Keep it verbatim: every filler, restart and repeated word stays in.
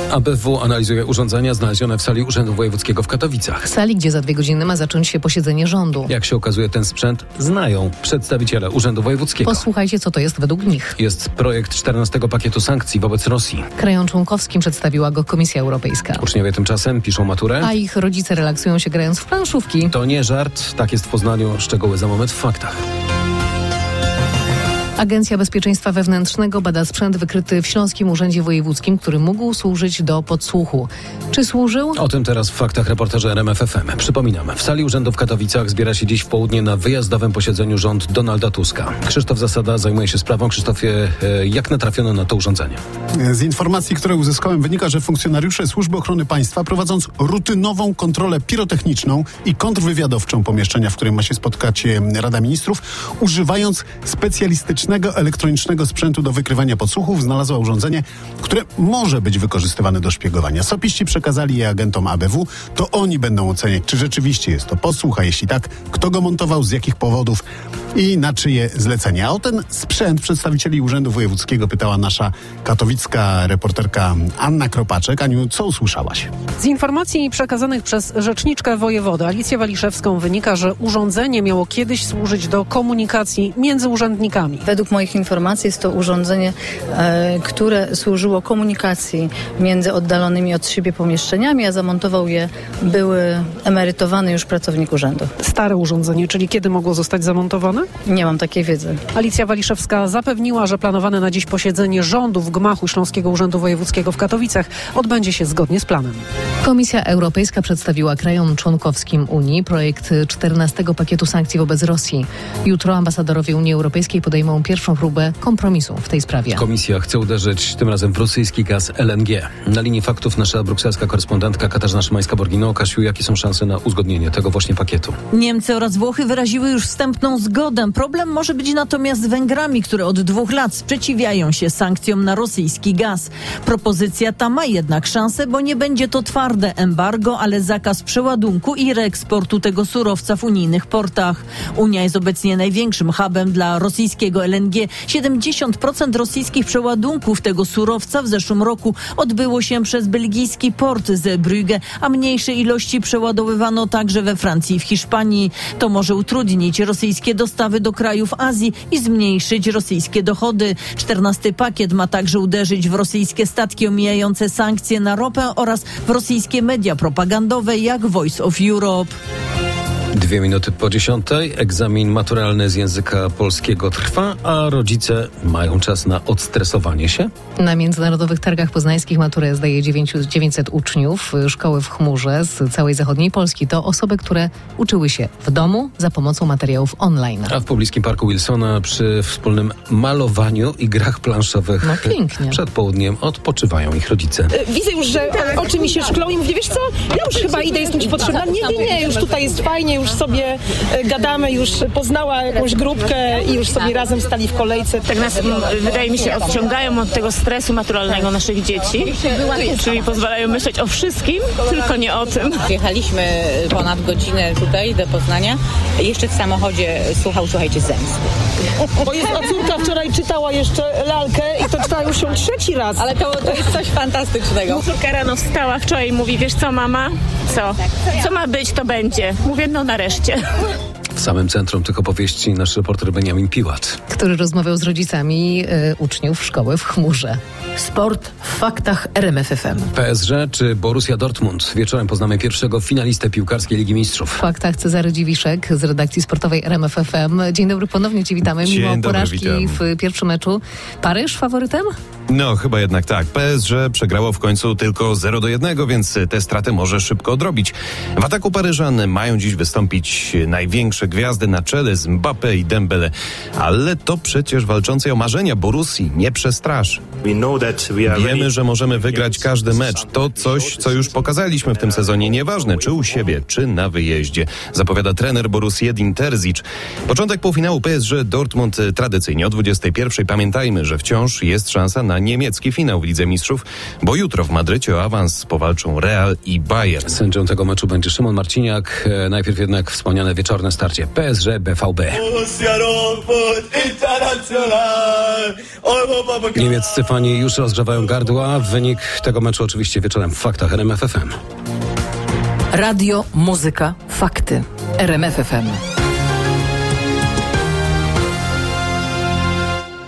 A B W analizuje urządzenia znalezione w sali Urzędu Wojewódzkiego w Katowicach. W sali, gdzie za dwie godziny ma zacząć się posiedzenie rządu. Jak się okazuje, ten sprzęt znają przedstawiciele Urzędu Wojewódzkiego. Posłuchajcie, co to jest według nich. Jest projekt czternastego pakietu sankcji wobec Rosji. Krajom członkowskim przedstawiła go Komisja Europejska. Uczniowie tymczasem piszą maturę. A ich rodzice relaksują się grając w planszówki. To nie żart, tak jest w Poznaniu. Szczegóły za moment w faktach. Agencja Bezpieczeństwa Wewnętrznego bada sprzęt wykryty w Śląskim Urzędzie Wojewódzkim, który mógł służyć do podsłuchu. Czy służył? O tym teraz w faktach reporterze R M F F M. Przypominam, w sali Urzędu w Katowicach zbiera się dziś w południe na wyjazdowym posiedzeniu rząd Donalda Tuska. Krzysztof Zasada zajmuje się sprawą. Krzysztofie, jak natrafiono na to urządzenie? Z informacji, które uzyskałem, wynika, że funkcjonariusze Służby Ochrony Państwa, prowadząc rutynową kontrolę pirotechniczną i kontrwywiadowczą pomieszczenia, w którym ma się spotkać Rada Ministrów, używając specjalistycznego elektronicznego sprzętu do wykrywania podsłuchów, znalazła urządzenie, które może być wykorzystywane do szpiegowania. Sopiści przekazali je agentom A B W. To oni będą oceniać, czy rzeczywiście jest to podsłuch, a jeśli tak, kto go montował, z jakich powodów i na czyje zlecenie. A o ten sprzęt przedstawicieli Urzędu Wojewódzkiego pytała nasza katowicka reporterka Anna Kropaczek. Aniu, co usłyszałaś? Z informacji przekazanych przez rzeczniczkę wojewody Alicję Waliszewską wynika, że urządzenie miało kiedyś służyć do komunikacji między urzędnikami. Według moich informacji jest to urządzenie, e, które służyło komunikacji między oddalonymi od siebie pomieszczeniami, a zamontował je były emerytowany już pracownik urzędu. Stare urządzenie, czyli kiedy mogło zostać zamontowane? Nie mam takiej wiedzy. Alicja Waliszewska zapewniła, że planowane na dziś posiedzenie rządu w gmachu Śląskiego Urzędu Wojewódzkiego w Katowicach odbędzie się zgodnie z planem. Komisja Europejska przedstawiła krajom członkowskim Unii projekt czternastego pakietu sankcji wobec Rosji. Jutro ambasadorowie Unii Europejskiej podejmą pierwszą próbę kompromisu w tej sprawie. Komisja chce uderzyć tym razem w rosyjski gaz L N G. Na linii faktów nasza brukselska korespondentka Katarzyna Szymańska-Borgino. Kasiu, jakie są szanse na uzgodnienie tego właśnie pakietu? Niemcy oraz Włochy wyraziły już wstępną zgodę. Problem może być natomiast z Węgrami, które od dwóch lat sprzeciwiają się sankcjom na rosyjski gaz. Propozycja ta ma jednak szansę, bo nie będzie to twarde embargo, ale zakaz przeładunku i reeksportu tego surowca w unijnych portach. Unia jest obecnie największym hubem dla rosyjskiego L N G. siedemdziesiąt procent rosyjskich przeładunków tego surowca w zeszłym roku odbyło się przez belgijski port Zeebrugge, a mniejsze ilości przeładowywano także we Francji i w Hiszpanii. To może utrudnić rosyjskie dostawy do krajów Azji i zmniejszyć rosyjskie dochody. czternasty pakiet ma także uderzyć w rosyjskie statki omijające sankcje na ropę oraz w rosyjskie media propagandowe jak Voice of Europe. Dwie minuty po dziesiątej. Egzamin maturalny z języka polskiego trwa, a rodzice mają czas na odstresowanie się. Na Międzynarodowych Targach Poznańskich maturę zdaje dziewięćset uczniów. Szkoły w chmurze z całej zachodniej Polski to osoby, które uczyły się w domu za pomocą materiałów online. A w pobliskim parku Wilsona przy wspólnym malowaniu i grach planszowych no, pięknie. Przed południem odpoczywają ich rodzice. Widzę już, że oczy mi się szklą i mówię, wiesz co, ja już chyba idę, jestem ci potrzebna. Nie, nie, nie, już tutaj jest fajnie, już sobie gadamy, już poznała jakąś grupkę i już sobie razem stali w kolejce. Tak nas, wydaje mi się, odciągają od tego stresu maturalnego naszych dzieci, czyli pozwalają myśleć o wszystkim, tylko nie o tym. Jechaliśmy ponad godzinę tutaj do Poznania. Jeszcze w samochodzie słuchał, słuchajcie, Zemsty. Bo jest a córka wczoraj czytała jeszcze lalkę i to czytała już ją trzeci raz. Ale to, to jest coś fantastycznego. Córka rano wstała wczoraj i mówi, wiesz co mama? Co? Co ma być, to będzie. Mówię, no nareszcie. W samym centrum tych opowieści nasz reporter Beniamin Piłat, który rozmawiał z rodzicami y, uczniów szkoły w chmurze. Sport w faktach R M F F M. P S G czy Borussia Dortmund? Wieczorem poznamy pierwszego finalistę piłkarskiej Ligi Mistrzów. W faktach Cezary Dziwiszek z redakcji sportowej R M F F M. Dzień dobry, ponownie Cię witamy. Dzień Mimo dobry, porażki witam. w pierwszym meczu. Paryż faworytem? No, chyba jednak tak. P S G przegrało w końcu tylko zero do jednego, więc tę stratę może szybko odrobić. W ataku Paryżan mają dziś wystąpić największe gwiazdy na czele z Mbappé i Dembele. Ale to przecież walczącej o marzenia Borussii nie przestraszy. Wiemy, że możemy wygrać każdy mecz. To coś, co już pokazaliśmy w tym sezonie. Nieważne, czy u siebie, czy na wyjeździe. Zapowiada trener Borussii Edin Terzic. Początek półfinału P S G Dortmund tradycyjnie o dwudziestej pierwszej. Pamiętajmy, że wciąż jest szansa na niemiecki finał w Lidze Mistrzów, bo jutro w Madrycie o awans powalczą Real i Bayern. Sędzią tego meczu będzie Szymon Marciniak. Najpierw jednak wspomniane wieczorne starcie starcie P S G B V B. Niemieccy fani już rozgrzewają gardła. Wynik tego meczu oczywiście wieczorem w Faktach R M F F M. Radio, muzyka, fakty. R M F F M.